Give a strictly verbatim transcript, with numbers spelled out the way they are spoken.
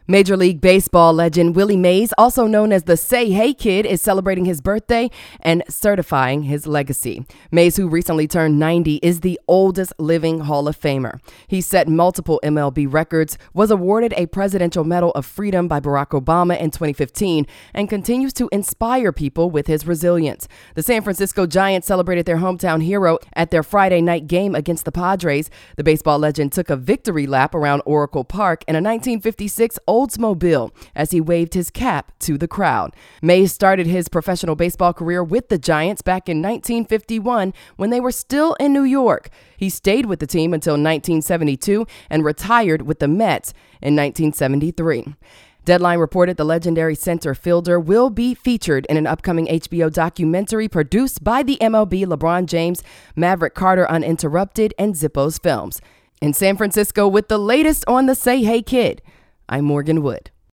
Major League Baseball legend Willie Mays, also known as the Say Hey Kid, is celebrating his birthday and certifying his legacy. Mays, who recently turned ninety, is the oldest living Hall of Famer. He set multiple M L B records, was awarded a Presidential Medal of Freedom by Barack Obama in twenty fifteen, and continues to inspire people with his resilience. The San Francisco Giants celebrated their hometown hero at their Friday night game against the Padres. The baseball legend took a victory lap around Oracle Park in a nineteen fifty-six Oldsmobile as he waved his cap to the crowd. Mays started his professional baseball career with the Giants back in nineteen fifty-one when they were still in New York. He stayed with the team until nineteen seventy-two and retired with the Mets in nineteen seventy-three. Deadline reported the legendary center fielder will be featured in an upcoming H B O documentary produced by the M L B, LeBron James, Maverick Carter Uninterrupted, and Zippos Films. In San Francisco with the latest on the Say Hey Kid, I'm Morgan Wood.